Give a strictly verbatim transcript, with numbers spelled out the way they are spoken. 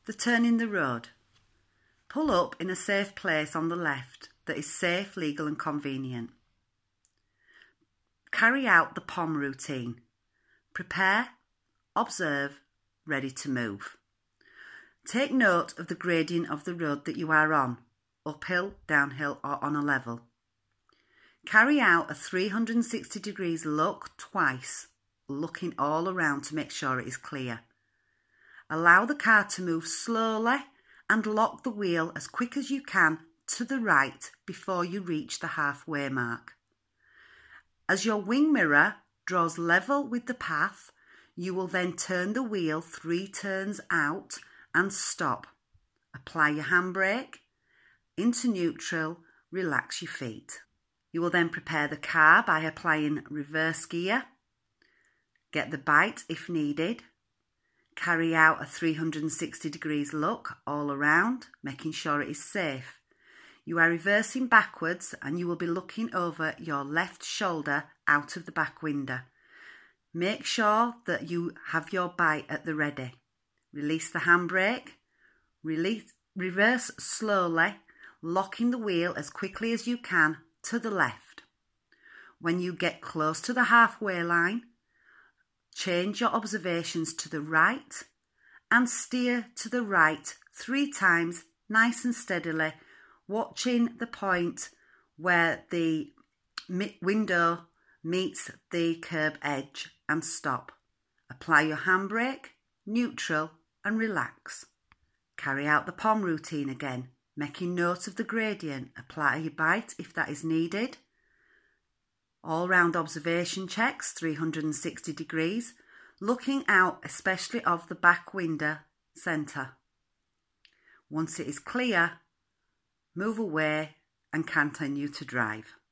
The turn in the road. Pull up in a safe place on the left that is safe, legal and convenient. Carry out the P O M routine. Prepare, observe, ready to move. Take note of the gradient of the road that you are on, uphill, downhill or on a level. Carry out a three hundred sixty degrees look twice, looking all around to make sure it is clear. Allow the car to move slowly and lock the wheel as quick as you can to the right before you reach the halfway mark. As your wing mirror draws level with the path, you will then turn the wheel three turns out and stop. Apply your handbrake, into neutral, relax your feet. You will then prepare the car by applying reverse gear, get the bite if needed, carry out a three hundred sixty degrees look all around, making sure it is safe. You are reversing backwards and you will be looking over your left shoulder out of the back window. Make sure that you have your bite at the ready. Release the handbrake, release, reverse slowly, locking the wheel as quickly as you can to the left. When you get close to the halfway line, change your observations to the right and steer to the right three times, nice and steadily, watching the point where the window meets the curb edge and stop. Apply your handbrake, neutral and relax. Carry out the P O M routine again, making note of the gradient. Apply your bite if that is needed. All-round observation checks, three hundred sixty degrees, looking out especially of the back window centre. Once it is clear, move away and continue to drive.